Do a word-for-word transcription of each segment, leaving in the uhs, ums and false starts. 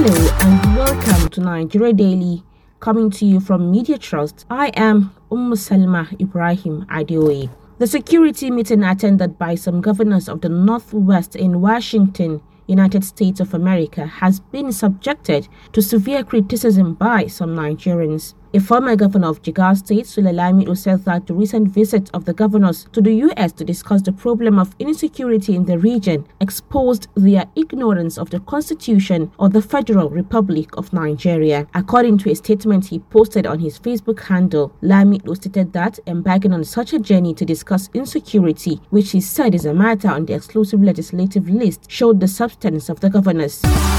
Hello and welcome to Nigeria Daily, coming to you from Media Trust. I am Umm Salma Ibrahim Adeoye. The security meeting attended by some governors of the Northwest in Washington, United States of America, has been subjected to severe criticism by some Nigerians. A former governor of Jigawa State, Sule Lamido, said that the recent visit of the governors to the U S to discuss the problem of insecurity in the region exposed their ignorance of the Constitution of the Federal Republic of Nigeria. According to a statement he posted on his Facebook handle, Lamido stated that embarking on such a journey to discuss insecurity, which he said is a matter on the exclusive legislative list, showed the substance of the governors.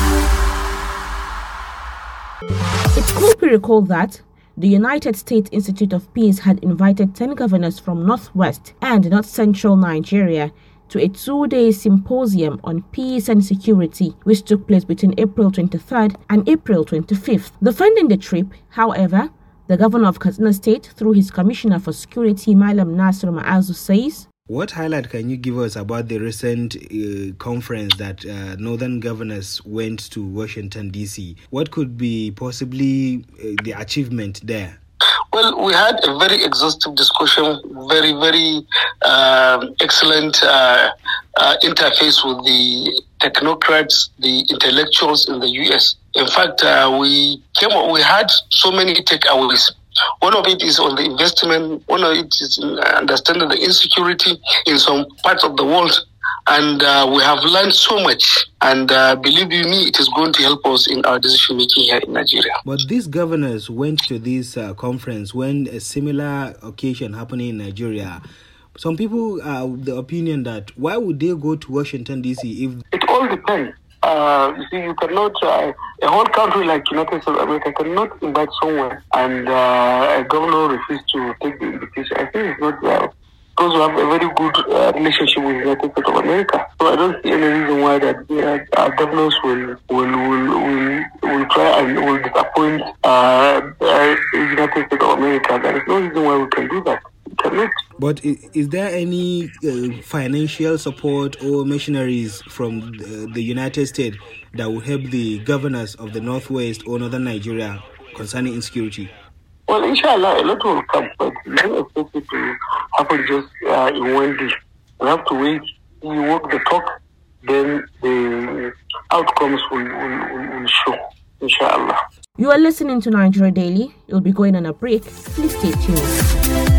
It could be recalled that the United States Institute of Peace had invited ten governors from Northwest and North Central Nigeria to a two-day symposium on peace and security, which took place between April twenty-third and April twenty-fifth. Defending the trip, however, the governor of Katsina State, through his commissioner for security, Malam Nasir Ma'azu, says, "What highlight can you give us about the recent uh, conference that uh, northern governors went to Washington, D C? What could be possibly uh, the achievement there?" Well, we had a very exhaustive discussion, very, very uh, excellent uh, uh, interface with the technocrats, the intellectuals in the U S. In fact, uh, we came, we had so many takeaways. One of it is on the investment, one of it is in understanding the insecurity in some parts of the world. And uh, we have learned so much. And uh, believe you me, it is going to help us in our decision making here in Nigeria. But these governors went to this uh, conference when a similar occasion happening in Nigeria. Some people are of the opinion that why would they go to Washington, D C if... It all depends. Uh, you see, you cannot, uh, a whole country like United States of America cannot invite someone and uh, a governor refuses to take the invitation. I think it's not uh, because we have a very good uh, relationship with United States of America. So I don't see any reason why that uh, our governors will will, will will will try and will disappoint uh, uh, United States of America. There is no reason why we can do that. But is there any uh, financial support or missionaries from the, the United States that will help the governors of the Northwest or Northern Nigeria concerning insecurity? Well, inshallah, a lot will come, but we don't expect it to happen just uh, in one day. We have to wait, we walk the talk, then the outcomes will, will, will, will show, inshallah. You are listening to Nigeria Daily. You'll be going on a break. Please stay tuned.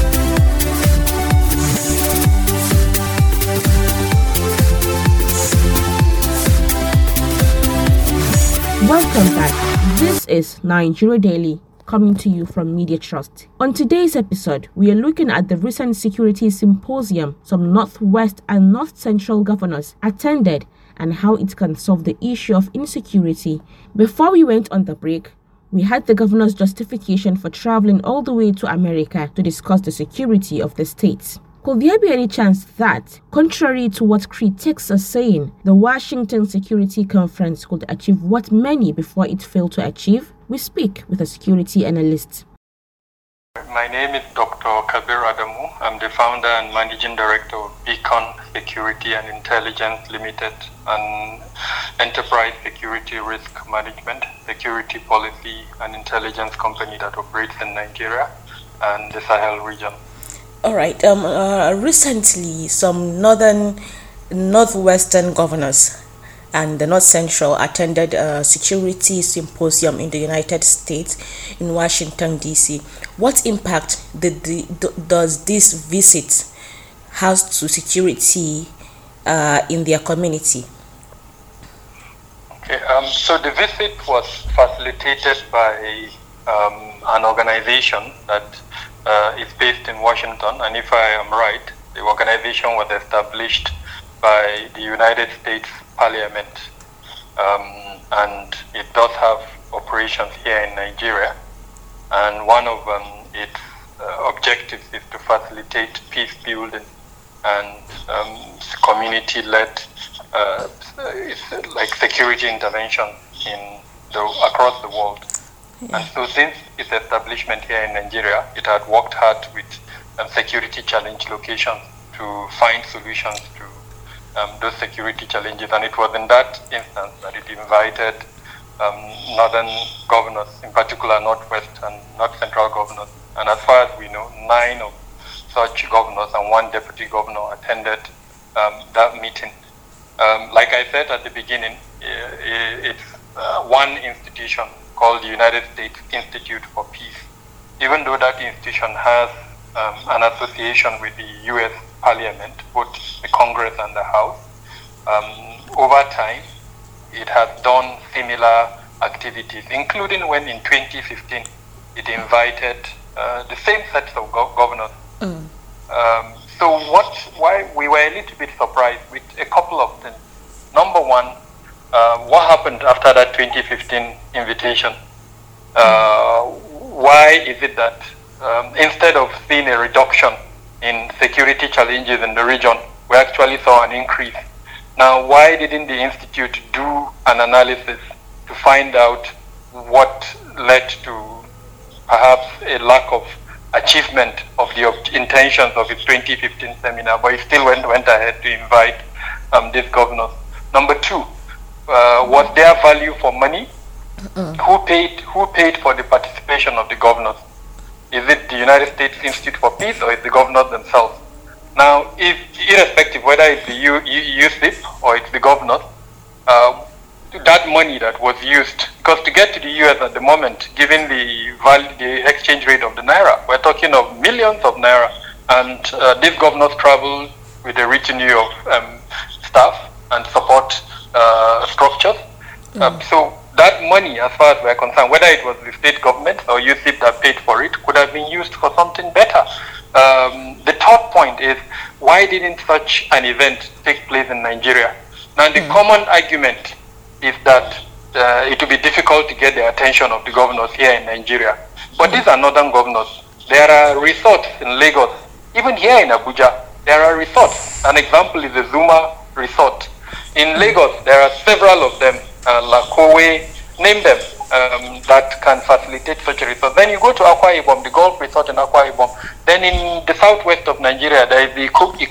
Welcome back. This is Nigeria Daily, coming to you from Media Trust. On today's episode, we are looking at the recent security symposium some Northwest and North Central governors attended and how it can solve the issue of insecurity. Before we went on the break, we had the governor's justification for traveling all the way to America to discuss the security of the states. Could there be any chance that, contrary to what critics are saying, the Washington Security Conference could achieve what many before it failed to achieve? We speak with a security analyst. My name is Doctor Kabir Adamu. I'm the founder and managing director of Beacon Security and Intelligence Limited, an enterprise security risk management, security policy and intelligence company that operates in Nigeria and the Sahel region. All right. Um, uh, recently, some northern, northwestern governors and the North Central attended a security symposium in the United States in Washington, D C. What impact did the, does this visit have to security uh, in their community? Okay. Um, so the visit was facilitated by um, an organization that Uh, is based in Washington, and if I am right, the organization was established by the United States Parliament, um, and it does have operations here in Nigeria, and one of um, its uh, objectives is to facilitate peace building and um, community-led uh, like security intervention in the, across the world. Yeah. And so since its establishment here in Nigeria, it had worked hard with um, security challenge locations to find solutions to um, those security challenges. And it was in that instance that it invited um, northern governors, in particular Northwest and North Central governors. And as far as we know, nine of such governors and one deputy governor attended um, that meeting. Um, like I said at the beginning, it's uh, one institution called the United States Institute for Peace. Even though that institution has um, an association with the U S Parliament, both the Congress and the House, um, over time, it has done similar activities, including when in twenty fifteen it invited uh, the same sets of go- governors. Mm. Um, so what? Why we were a little bit surprised with a couple of things. Number one, uh, what happened after that twenty fifteen invitation? Uh, why is it that um, instead of seeing a reduction in security challenges in the region, we actually saw an increase? Now, why didn't the Institute do an analysis to find out what led to perhaps a lack of achievement of the intentions of its twenty fifteen seminar, but it still went, went ahead to invite um, these governors? Number two, uh, was there value for money? Uh-uh. Who paid Who paid for the participation of the governors? Is it the United States Institute for Peace or is the governors themselves? Now, if, irrespective whether it's the U, U, USIP or it's the governors, uh, that money that was used, because to get to the U S at the moment, given the value, the exchange rate of the naira, we're talking of millions of naira, and uh, these governors travel with a retinue of um, staff and support uh, structures. Mm. Uh, so that money, as far as we're concerned, whether it was the state government or USIP that paid for it, could have been used for something better. Um, the third point is, why didn't such an event take place in Nigeria? Now, the mm. common argument is that uh, it will be difficult to get the attention of the governors here in Nigeria. But mm. these are northern governors. There are resorts in Lagos. Even here in Abuja, there are resorts. An example is the Zuma Resort. In Lagos, there are several of them, uh, Lakowe, name them, um, that can facilitate such a resort. Then you go to Akwa Ibom, the Golf Resort in Akwa Ibom. Then in the southwest of Nigeria, there is the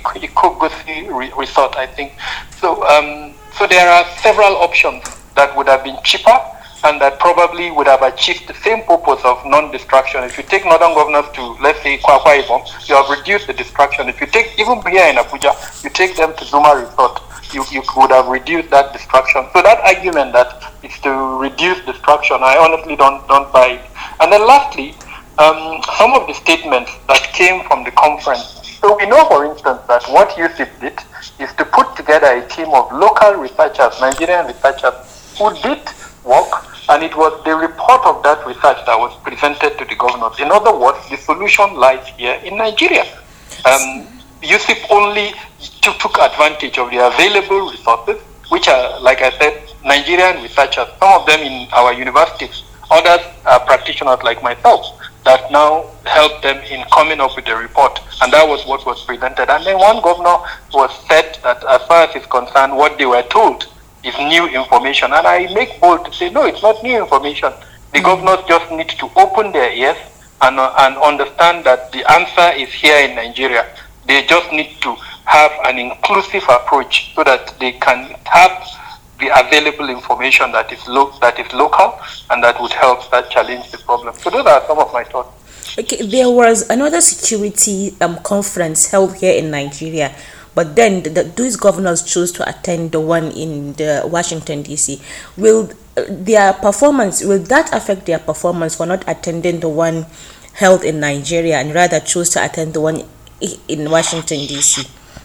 Ikogosi Resort, I think. So, um, so there are several options that would have been cheaper and that probably would have achieved the same purpose of non-distraction. If you take northern governors to, let's say, Akwa Ibom, you have reduced the distraction. If you take, even here in Abuja, you take them to Zuma Resort, you, you would have reduced that distraction. So that argument that it's to reduce distraction, I honestly don't don't buy it. And then lastly, um, some of the statements that came from the conference. So we know, for instance, that what USIP did is to put together a team of local researchers, Nigerian researchers, who did work, and it was the report of that research that was presented to the governors. In other words, the solution lies here in Nigeria. Um, USIP only took, took advantage of the available resources, which are, like I said, Nigerian researchers, some of them in our universities, others are practitioners like myself, that now help them in coming up with a report. And that was what was presented. And then one governor was said that as far as is concerned, what they were told is new information. And I make bold to say, no, it's not new information. The mm-hmm. governors just need to open their ears and, uh, and understand that the answer is here in Nigeria. They just need to have an inclusive approach so that they can have the available information that is lo- that is local and that would help that challenge the problem. So those are some of my thoughts. Okay, there was another security um, conference held here in Nigeria, but then the, the, these governors chose to attend the one in the Washington, D C. Will uh, their performance, will that affect their performance for not attending the one held in Nigeria and rather choose to attend the one in Washington, D C?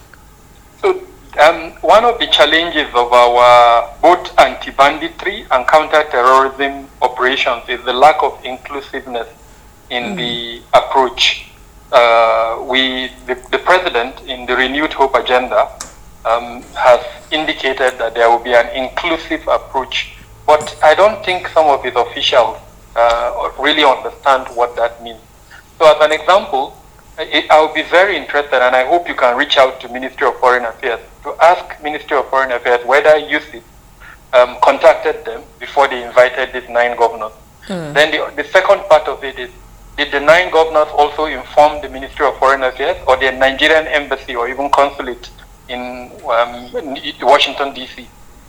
So um, one of the challenges of our both anti-banditry and counter-terrorism operations is the lack of inclusiveness in mm. the approach. Uh, we, the, the president, in the Renewed Hope agenda, um, has indicated that there will be an inclusive approach, but I don't think some of his officials uh, really understand what that means. So as an example, I would be very interested, and I hope you can reach out to Ministry of Foreign Affairs to ask Ministry of Foreign Affairs whether USIP um, contacted them before they invited these nine governors. Hmm. Then the, the second part of it is, did the nine governors also inform the Ministry of Foreign Affairs or the Nigerian embassy or even consulate in um, Washington, D C?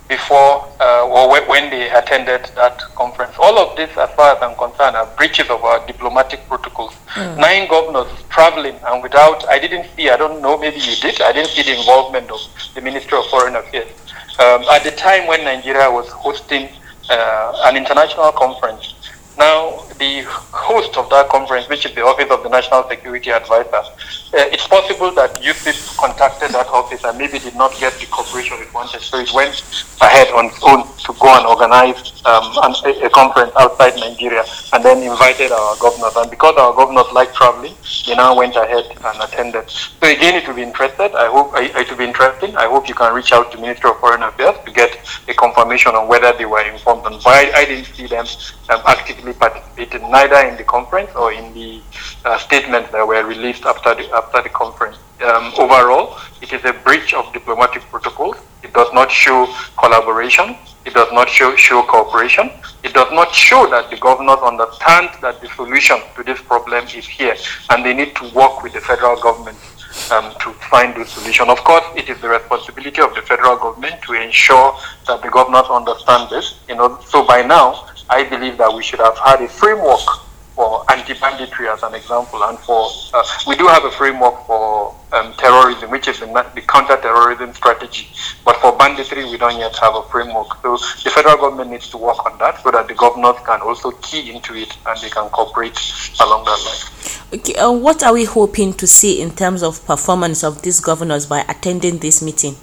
before uh, or when they attended that conference. All of this, as far as I'm concerned, are breaches of our diplomatic protocols. Mm. Nine governors traveling and without, I didn't see, I don't know, maybe you did, I didn't see the involvement of the Ministry of Foreign Affairs. Um, at the time when Nigeria was hosting uh, an international conference. Now, the host of that conference, which is the Office of the National Security Advisor, uh, it's possible that U S I P contacted that office and maybe did not get the cooperation it wanted, so it went ahead on its own to go and organize um, a, a conference outside Nigeria, and then invited our governors. And because our governors like traveling, they now went ahead and attended. So again, it will be interested. I hope it will be interesting. I hope you can reach out to Ministry of Foreign Affairs to get a confirmation on whether they were informed. And why I didn't see them um, actively participated neither in the conference or in the uh, statements that were released after the after the conference. Um, overall, it is a breach of diplomatic protocols. It does not show collaboration. It does not show, show cooperation. It does not show that the governors understand that the solution to this problem is here, and they need to work with the federal government um, to find the solution. Of course, it is the responsibility of the federal government to ensure that the governors understand this. You know, so by now, I believe that we should have had a framework for anti-banditry, as an example, and for uh, we do have a framework for um, terrorism, which is the, the counter-terrorism strategy. But for banditry, we don't yet have a framework. So the federal government needs to work on that so that the governors can also key into it and they can cooperate along that line. Okay, uh, what are we hoping to see in terms of performance of these governors by attending this meeting?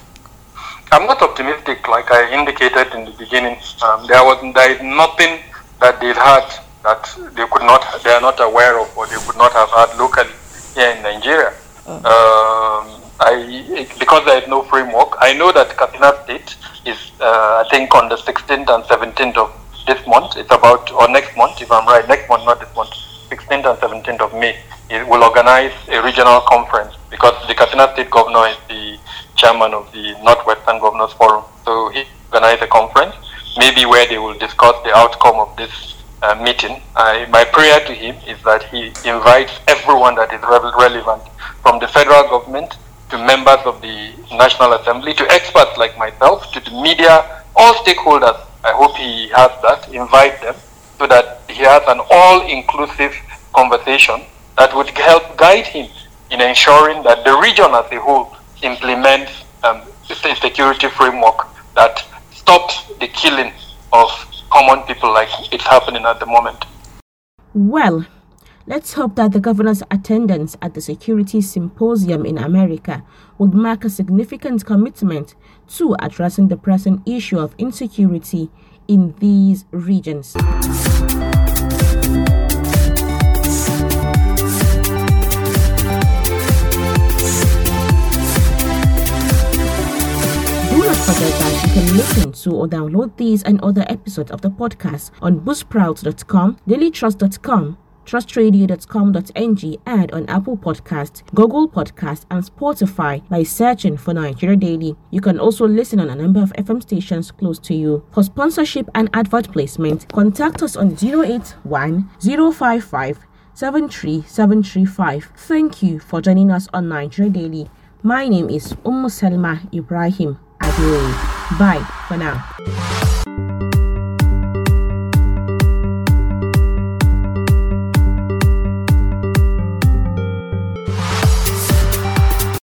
I'm not optimistic, like I indicated in the beginning. Um, there was there is nothing that they had that they could not, they are not aware of, or they could not have had locally here in Nigeria. Mm. Um, I because there is no framework. I know that Katsina State is, uh, I think, on the sixteenth and seventeenth of this month. It's about, or next month, if I'm right, next month, not this month, sixteenth and seventeenth of May. It will organize a regional conference because the Katsina State governor is the chairman of the Northwestern Governors Forum. So he organized a conference, maybe where they will discuss the outcome of this uh, meeting. I, my prayer to him is that he invites everyone that is re- relevant, from the federal government to members of the National Assembly, to experts like myself, to the media, all stakeholders. I hope he has that, invite them, so that he has an all-inclusive conversation that would help guide him in ensuring that the region as a whole implements um, a security framework that stops the killing of common people like it's happening at the moment. Well, let's hope that the governor's attendance at the Security Symposium in America would mark a significant commitment to addressing the pressing issue of insecurity in these regions. Forget that you can listen to or download these and other episodes of the podcast on buzzsprout dot com, daily trust dot com, trust radio dot com dot n g, and on Apple Podcast, Google Podcast, and Spotify by searching for Nigeria Daily. You can also listen on a number of F M stations close to you. For sponsorship and advert placement, contact us on zero eight one, zero five five, seven three seven three five. Thank you for joining us on Nigeria Daily. My name is Ummu Salma Ibrahim. Bye for now.